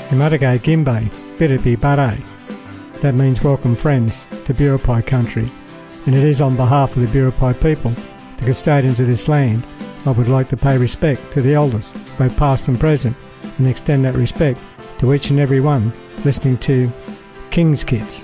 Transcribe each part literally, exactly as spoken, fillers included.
Imatagay Gimbe, Biripi Bare. That means welcome friends to Biripi country, and it is on behalf of the Biripi people, the custodians of this land. I would like to pay respect to the elders, both past and present, and extend that respect to each and every one listening to King's Kids.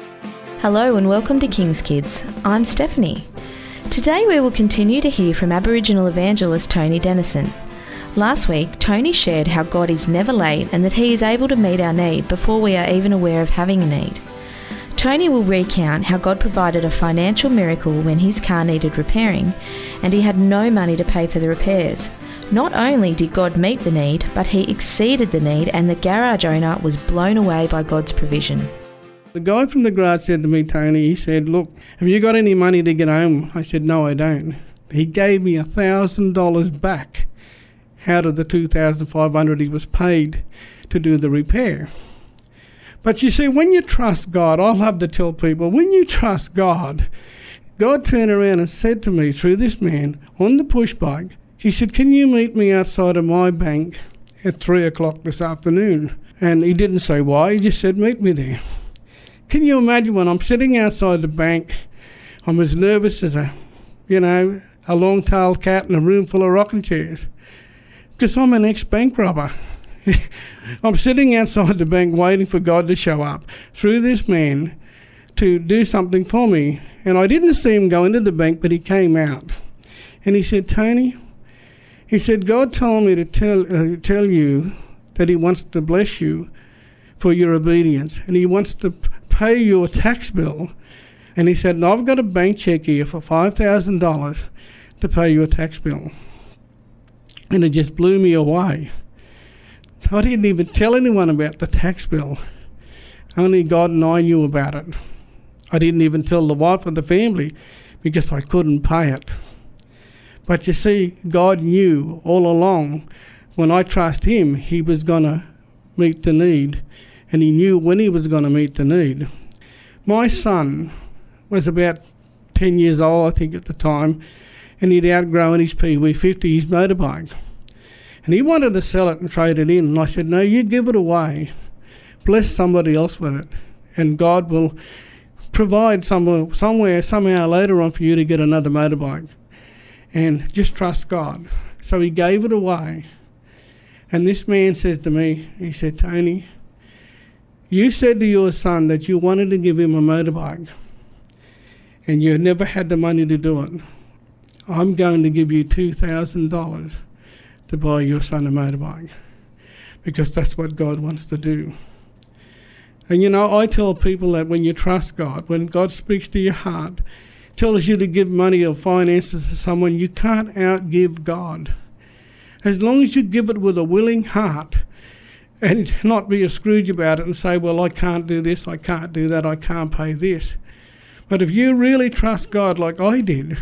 Hello and welcome to King's Kids. I'm Stephanie. Today we will continue to hear from Aboriginal evangelist Tony Dennison. Last week, Tony shared how God is never late and that he is able to meet our need before we are even aware of having a need. Tony will recount how God provided a financial miracle when his car needed repairing and he had no money to pay for the repairs. Not only did God meet the need, but he exceeded the need and the garage owner was blown away by God's provision. The guy from the garage said to me, Tony, he said, look, have you got any money to get home? I said, no, I don't. He gave me one thousand dollars back out of the two thousand five hundred dollars he was paid to do the repair. But you see, when you trust God, I love to tell people, when you trust God, God turned around and said to me through this man on the push bike, he said, can you meet me outside of my bank at three o'clock this afternoon? And he didn't say why, he just said, meet me there. Can you imagine when I'm sitting outside the bank, I'm as nervous as a, you know, a long-tailed cat in a room full of rocking chairs. Because I'm an ex-bank robber. I'm sitting outside the bank waiting for God to show up through this man to do something for me. And I didn't see him go into the bank, but he came out. And he said, Tony, he said, God told me to tell uh, tell you that he wants to bless you for your obedience. And he wants to p- pay your tax bill. And he said, no, I've got a bank check here for five thousand dollars to pay your tax bill. And it just blew me away. I didn't even tell anyone about the tax bill. Only God and I knew about it. I didn't even tell the wife of the family because I couldn't pay it. But you see, God knew all along when I trust him, he was going to meet the need. And he knew when he was going to meet the need. My son was about ten years old, I think, at the time, and he'd outgrown his P W fifty, his motorbike. And he wanted to sell it and trade it in. And I said, no, you give it away. Bless somebody else with it. And God will provide somewhere, somewhere, somehow later on for you to get another motorbike. And just trust God. So he gave it away. And this man says to me, he said, Tony, you said to your son that you wanted to give him a motorbike. And you never had the money to do it. I'm going to give you two thousand dollars to buy your son a motorbike because that's what God wants to do. And you know, I tell people that when you trust God, when God speaks to your heart, tells you to give money or finances to someone, you can't outgive God. As long as you give it with a willing heart and not be a Scrooge about it and say, well, I can't do this, I can't do that, I can't pay this. But if you really trust God like I did,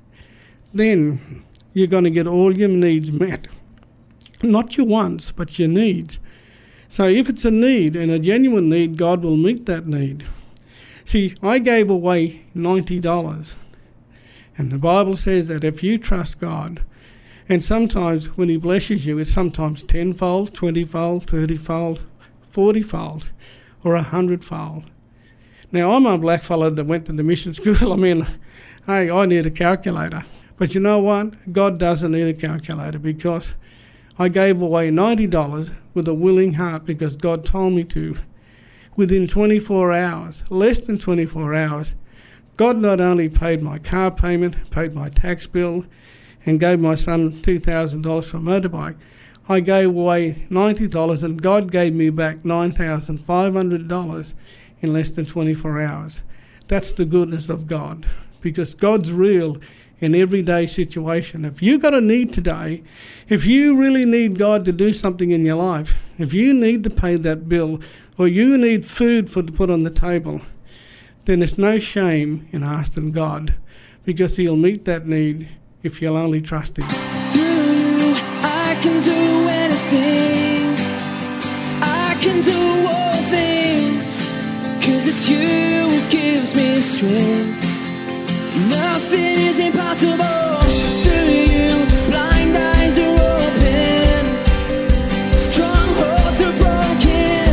then you're going to get all your needs met. Not your wants, but your needs. So if it's a need and a genuine need, God will meet that need. See, I gave away ninety dollars. And the Bible says that if you trust God, and sometimes when he blesses you, it's sometimes tenfold, twentyfold, thirtyfold, fortyfold, or a hundredfold. Now, I'm a black fella that went to the mission school. I mean, hey, I need a calculator. But you know what? God doesn't need a calculator because I gave away ninety dollars with a willing heart because God told me to. Within twenty-four hours, less than twenty-four hours, God not only paid my car payment, paid my tax bill, and gave my son two thousand dollars for a motorbike, I gave away ninety dollars and God gave me back nine thousand five hundred dollars in less than twenty-four hours. That's the goodness of God because God's real in everyday situation. If you got a need today, if you really need God to do something in your life, if you need to pay that bill or you need food for to put on the table, then there's no shame in asking God because he'll meet that need if you'll only trust him. Through you, I can do anything. I can do all things 'cause it's you who gives me strength. Nothing is impossible through you. Blind eyes are open, strongholds are broken.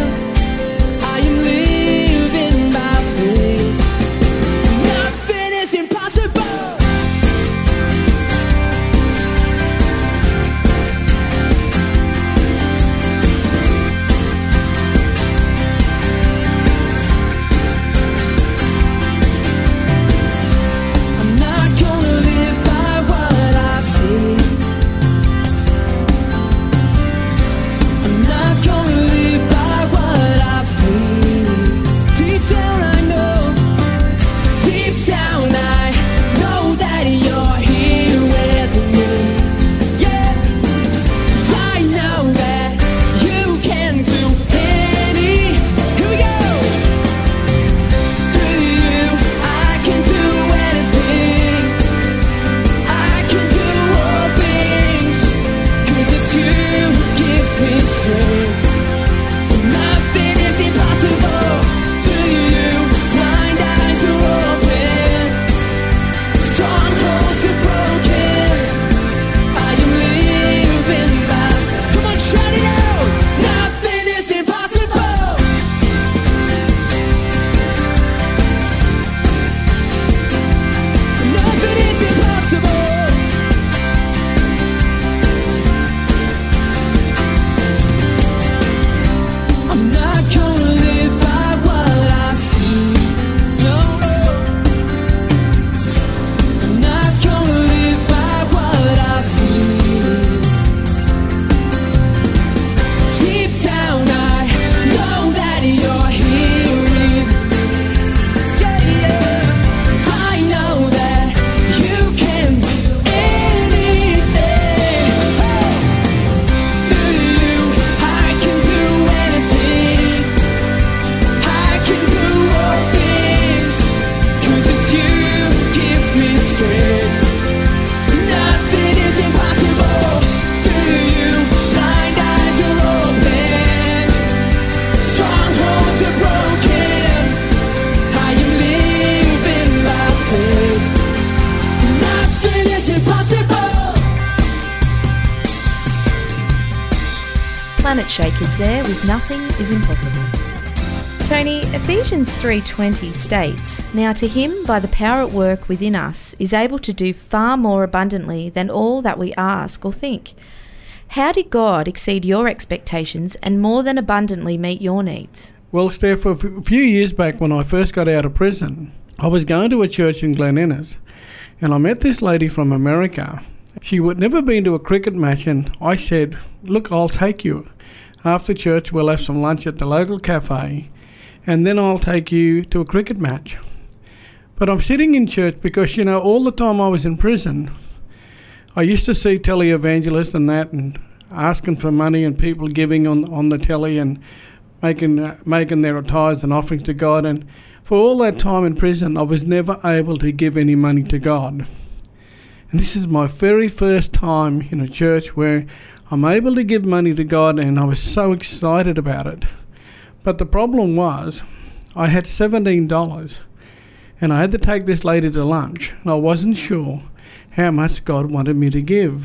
Planet Shakers there with Nothing is Impossible. Tony, Ephesians three twenty states, "Now to him, by the power at work within us, is able to do far more abundantly than all that we ask or think." How did God exceed your expectations and more than abundantly meet your needs? Well, Steph, a f- few years back when I first got out of prison, I was going to a church in Glen Innes, and I met this lady from America. She had never been to a cricket match, and I said, "Look, I'll take you. After church, we'll have some lunch at the local cafe, and then I'll take you to a cricket match." But I'm sitting in church because, you know, all the time I was in prison, I used to see televangelists and that, and asking for money and people giving on, on the telly and making uh, making their tithes and offerings to God. And for all that time in prison, I was never able to give any money to God. And this is my very first time in a church where I'm able to give money to God, and I was so excited about it. But the problem was, I had seventeen dollars, and I had to take this lady to lunch, and I wasn't sure how much God wanted me to give.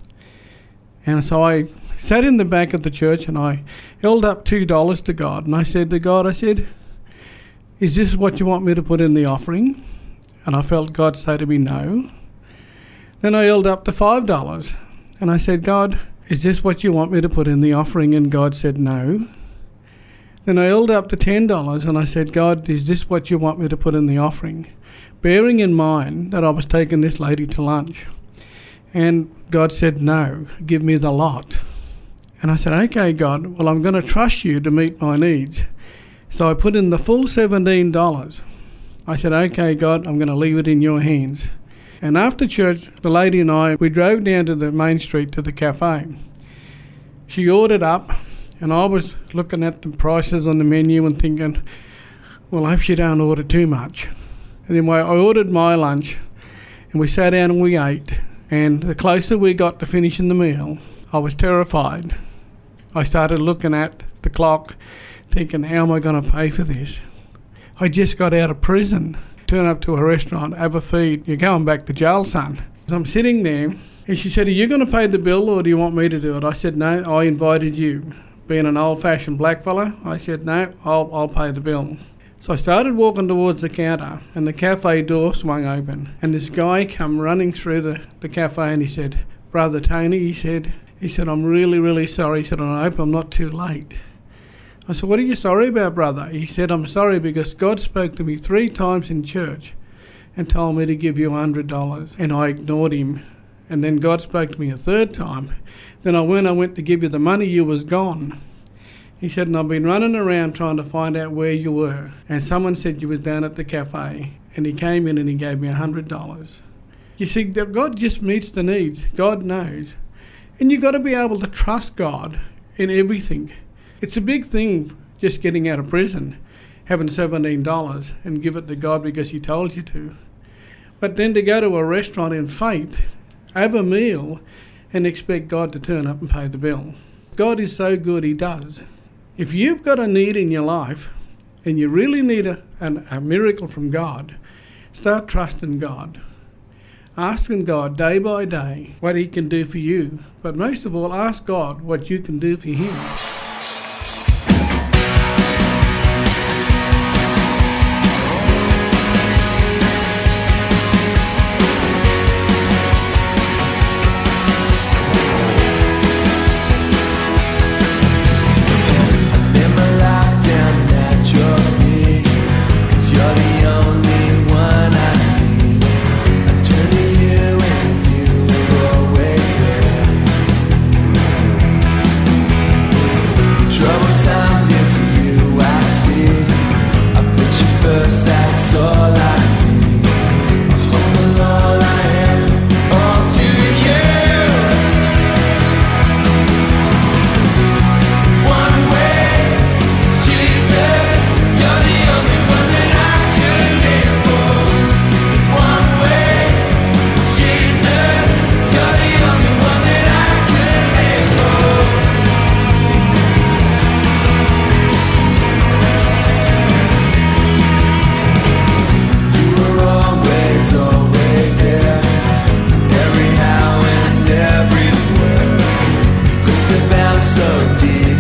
And so I sat in the back of the church, and I held up two dollars to God, and I said to God, I said, "Is this what you want me to put in the offering?" And I felt God say to me, "No." Then I held up the five dollars, and I said, "God, is this what you want me to put in the offering?" And God said, "No." Then I held up the ten dollars, and I said, "God, is this what you want me to put in the offering?" Bearing in mind that I was taking this lady to lunch. And God said, "No, give me the lot." And I said, "Okay, God, well, I'm going to trust you to meet my needs." So I put in the full seventeen dollars. I said, "Okay, God, I'm going to leave it in your hands." And after church, the lady and I, we drove down to the main street to the cafe. She ordered up, and I was looking at the prices on the menu and thinking, well, I hope she don't order too much. And then I ordered my lunch, and we sat down and we ate. And the closer we got to finishing the meal, I was terrified. I started looking at the clock, thinking, how am I going to pay for this? I just got out of prison. Turn up to a restaurant, have a feed, you're going back to jail, son. So I'm sitting there, and she said, "Are you going to pay the bill, or do you want me to do it?" I said, "No, I invited you." Being an old-fashioned black fella, I said, "No, I'll, I'll pay the bill." So I started walking towards the counter, and the cafe door swung open, and this guy come running through the, the cafe, and he said, "Brother Tony," he said, he said, "I'm really, really sorry." He said, "I hope I'm not too late." I said, "What are you sorry about, brother?" He said, "I'm sorry because God spoke to me three times in church and told me to give you one hundred dollars. And I ignored him. And then God spoke to me a third time. Then I went, I went to give you the money, you was gone." He said, "And I've been running around trying to find out where you were. And someone said you was down at the cafe." And he came in and he gave me one hundred dollars. You see, God just meets the needs. God knows. And you've got to be able to trust God in everything. It's a big thing just getting out of prison, having seventeen dollars and give it to God because he told you to. But then to go to a restaurant in faith, have a meal, and expect God to turn up and pay the bill. God is so good, he does. If you've got a need in your life and you really need a, an, a miracle from God, start trusting God. Asking God day by day what he can do for you. But most of all, ask God what you can do for him. So deep.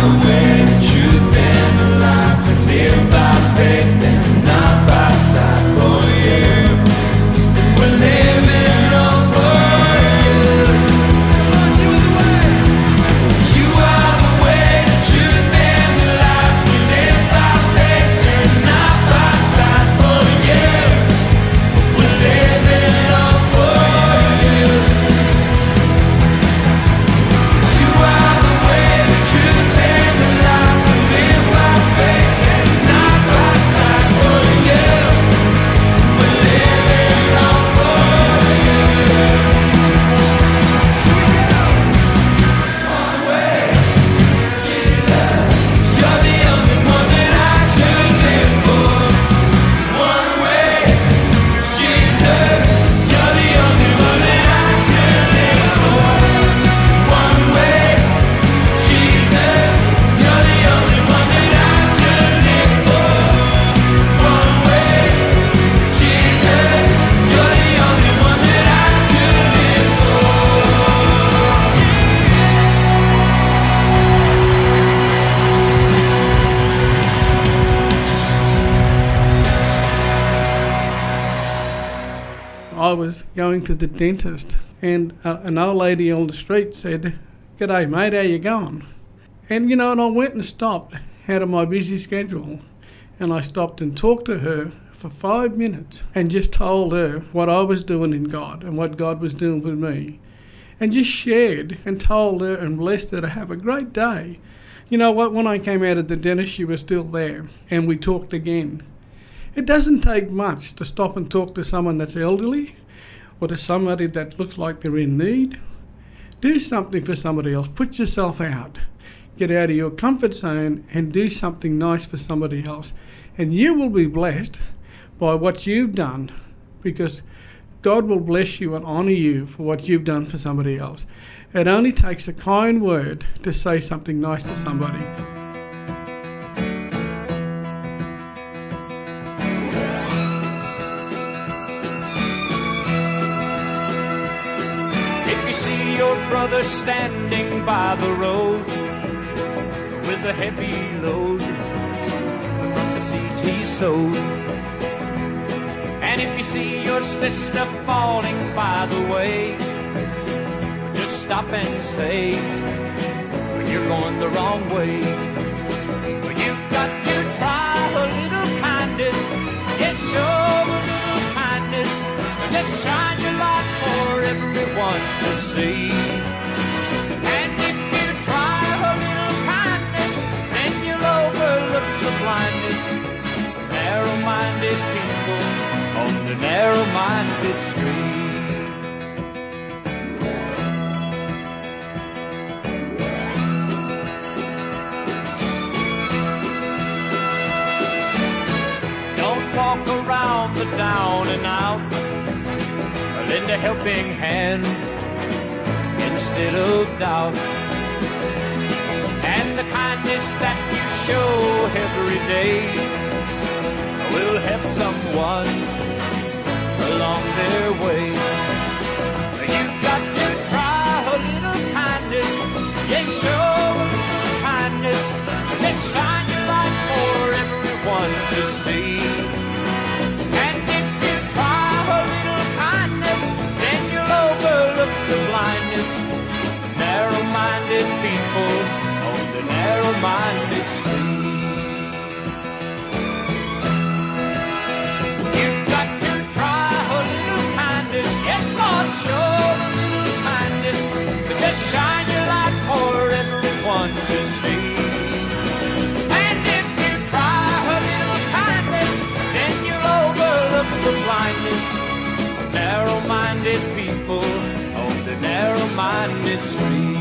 the way, the truth, and the life. We live by faith and not by sight. For you, we're living on for you. You are the way. You are the way, the truth, and the life. We live by faith and not by sight. For you, we're living on for you. You are the way, the truth, and the life. We live by faith and not by sight. For you, we're living on for you. One way, Jesus, you're the only one that I could live for. One way, Jesus, you're the only one that I could live for. One way, Jesus, you're the only one that I could live for. One way, Jesus, you're the only one that I could live for. I was going to the dentist, and uh, an old lady on the street said, "G'day mate, how you going?" And you know, and I went and stopped out of my busy schedule, and I stopped and talked to her for five minutes and just told her what I was doing in God and what God was doing with me, and just shared and told her and blessed her to have a great day. You know what, when I came out of the dentist, she was still there, and we talked again. It doesn't take much to stop and talk to someone that's elderly or to somebody that looks like they're in need. Do something for somebody else. Put yourself out. Get out of your comfort zone and do something nice for somebody else. And you will be blessed by what you've done, because God will bless you and honour you for what you've done for somebody else. It only takes a kind word to say something nice to somebody. If you see your brother standing by the road with a heavy load from the seeds he sowed, and if you see your sister falling by the way, just stop and say, you're going the wrong way. You've got to try a little kindness. Yes, show a little kindness. Just shine your light for everyone to see. And if you try a little kindness, then you'll overlook the blindness of narrow-minded people on the narrow-minded street. Don't walk around the down and out, lend a helping hand instead of doubt. And the kindness that you show every day will help someone along their way. You've got to try a little kindness. Yes, show a little kindness. Just shine your light for everyone to see. And if you try a little kindness, then you'll overlook the blindness of narrow-minded people on the narrow-minded street. You've got to try a little kindness. Yes, Lord, show a little kindness. But just shine your light for everyone to see. And if you try a little kindness, then you'll overlook the blindness of narrow-minded people on the narrow-minded street.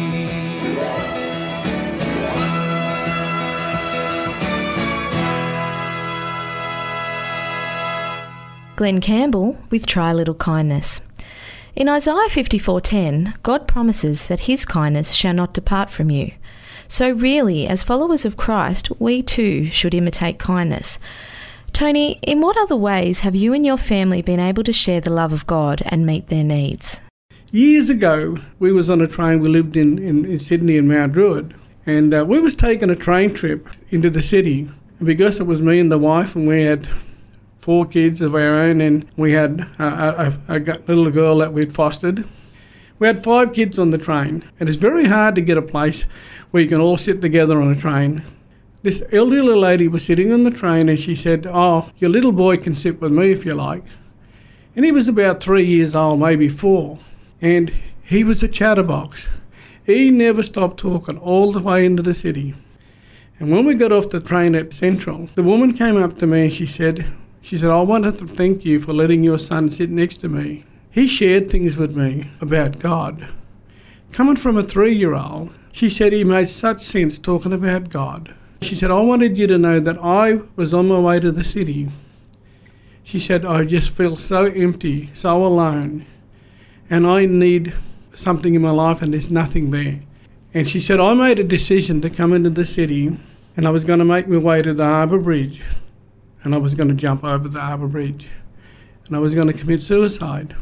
Glenn Campbell with Try a Little Kindness. In Isaiah fifty-four ten, God promises that his kindness shall not depart from you. So really, as followers of Christ, we too should imitate kindness. Tony, in what other ways have you and your family been able to share the love of God and meet their needs? Years ago, we was on a train. We lived in, in, in Sydney and Mount Druitt, And uh, we was taking a train trip into the city. And because it was me and the wife, and we had four kids of our own, and we had uh, a, a, a little girl that we'd fostered. We had five kids on the train, and it's very hard to get a place where you can all sit together on a train. This elderly lady was sitting on the train, and she said, "Oh, your little boy can sit with me if you like." And he was about three years old, maybe four, and he was a chatterbox. He never stopped talking all the way into the city. And when we got off the train at Central, the woman came up to me and she said, she said, "I wanted to thank you for letting your son sit next to me. He shared things with me about God." Coming from a three-year-old, she said he made such sense talking about God. She said, "I wanted you to know that I was on my way to the city." She said, "I just feel so empty, so alone, and I need something in my life and there's nothing there." And she said, "I made a decision to come into the city, and I was going to make my way to the Harbour Bridge, and I was going to jump over the Harbour Bridge, and I was going to commit suicide."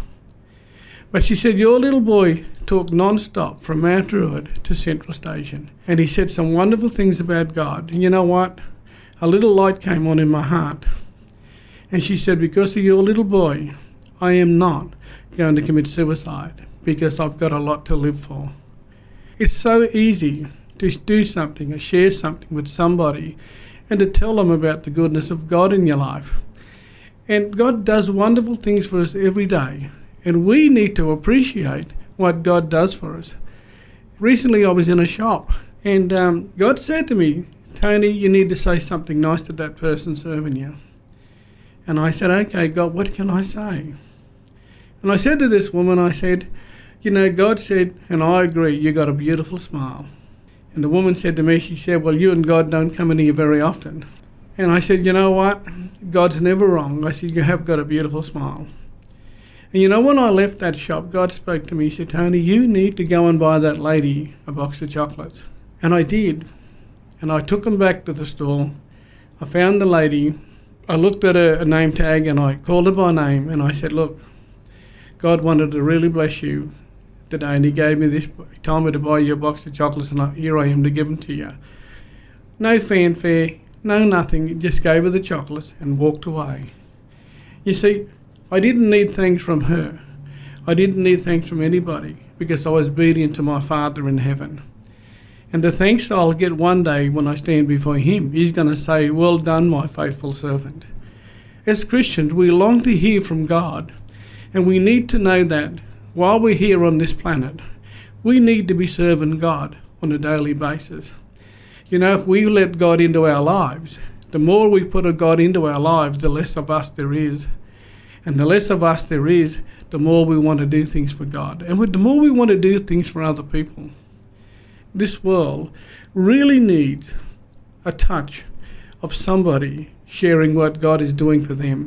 But she said, "Your little boy talked non-stop from Mount Druitt to Central Station, and he said some wonderful things about God. And you know what? A little light came on in my heart." And she said, "Because of your little boy, I am not going to commit suicide because I've got a lot to live for." It's so easy to do something or share something with somebody and to tell them about the goodness of God in your life. And God does wonderful things for us every day. And we need to appreciate what God does for us. Recently I was in a shop, and um, God said to me, "Tony, you need to say something nice to that person serving you." And I said, "Okay, God, what can I say?" And I said to this woman, I said, "You know, God said, and I agree, you got a beautiful smile." And the woman said to me, she said, "Well, you and God don't come in here very often." And I said, "You know what? God's never wrong." I said, "You have got a beautiful smile." And you know, when I left that shop, God spoke to me. He said, "Tony, you need to go and buy that lady a box of chocolates." And I did. And I took them back to the store. I found the lady. I looked at a, a name tag and I called her by name. And I said, "Look, God wanted to really bless you today, and he gave me this, he told me to buy you a box of chocolates, and I, here I am to give them to you." No fanfare, no nothing, just gave her the chocolates and walked away. You see, I didn't need thanks from her. I didn't need thanks from anybody because I was obedient to my Father in heaven. And the thanks I'll get one day when I stand before him, he's going to say, "Well done, my faithful servant." As Christians, we long to hear from God, and we need to know that while we're here on this planet, we need to be serving God on a daily basis. You know, if we let God into our lives, the more we put a God into our lives, the less of us there is. And the less of us there is, the more we want to do things for God. And the more we want to do things for other people. This world really needs a touch of somebody sharing what God is doing for them.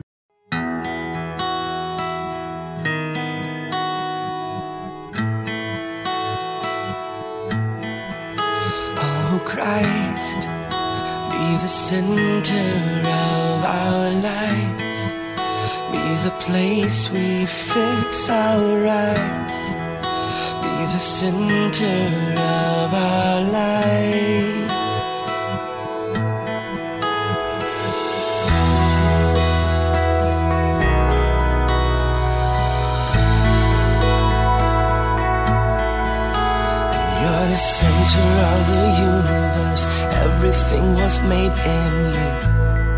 Oh Christ, be the center of our lives. Be the place we fix our eyes. Be the center of our lives. You're the center of the universe. Everything was made in you,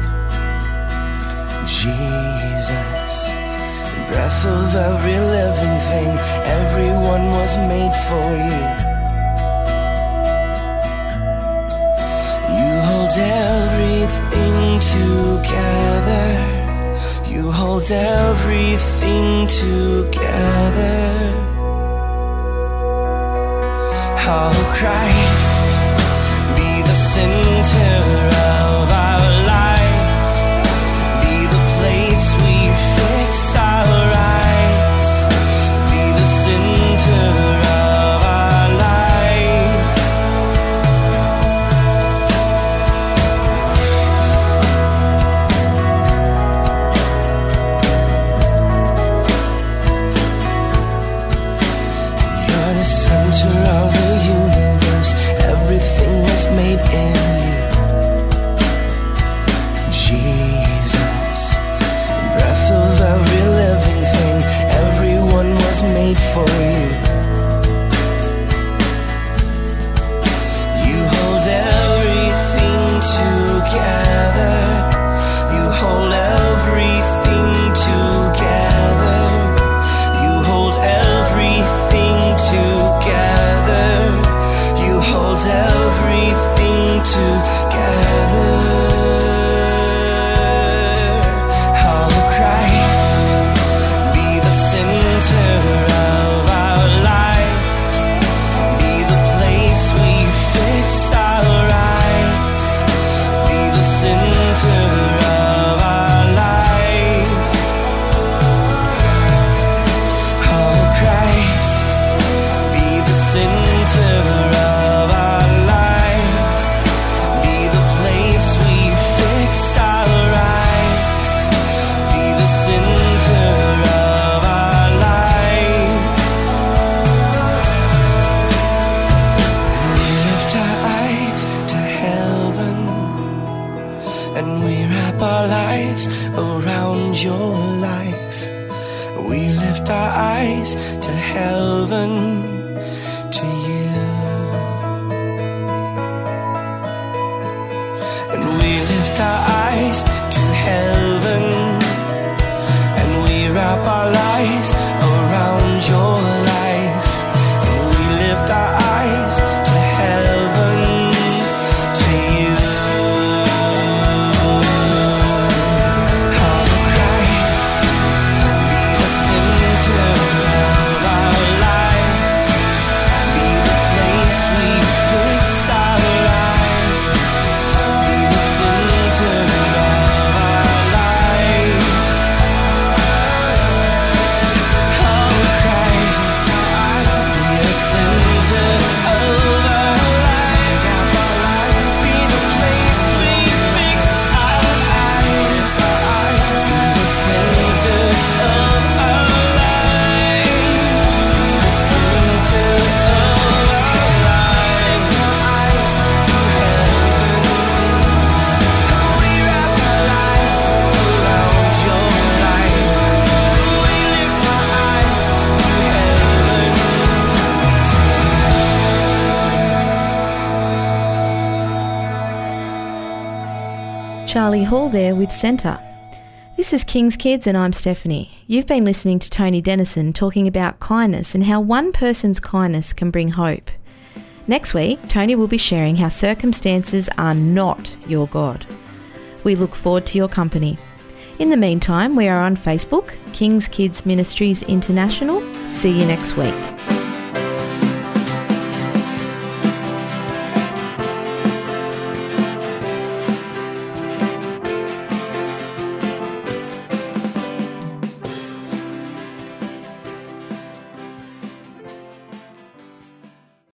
Jesus. Breath of every living thing, everyone was made for you. You hold everything together. You hold everything together. Oh Christ, be the center of our lives. Be the place we fix our eyes. Be the center of our lives. You're the center of the universe. Everything for you. You hold everything together. You hold everything together. You hold everything together. You hold everything together. Oh Christ, be the center of our lives. Be the place we fix our eyes. Be the center of our lives. Oh Christ, be the center of our lives. Be the place we fix our eyes. Be the center of our lives. And we lift our eyes to heaven, and we wrap our lives around your life. We lift our eyes to heaven, to you. And we lift our eyes to heaven, and we wrap our lives around your life. And we lift our eyes to heaven, to you. Oh Christ, be the center of our lives. Be the place we fix our eyes. Be the center of our lives. Oh Christ, be the center of our lives. Be the place we fix our eyes. Be the center of our lives. Be the center of our lives. To heaven, we wrap our lives around your light. We lift our eyes to heaven, to Charlie Hall there with Centre. This is King's Kids and I'm Stephanie. You've been listening to Tony Dennison talking about kindness and how one person's kindness can bring hope. Next week, Tony will be sharing how circumstances are not your God. We look forward to your company. In the meantime, we are on Facebook, King's Kids Ministries International. See you next week.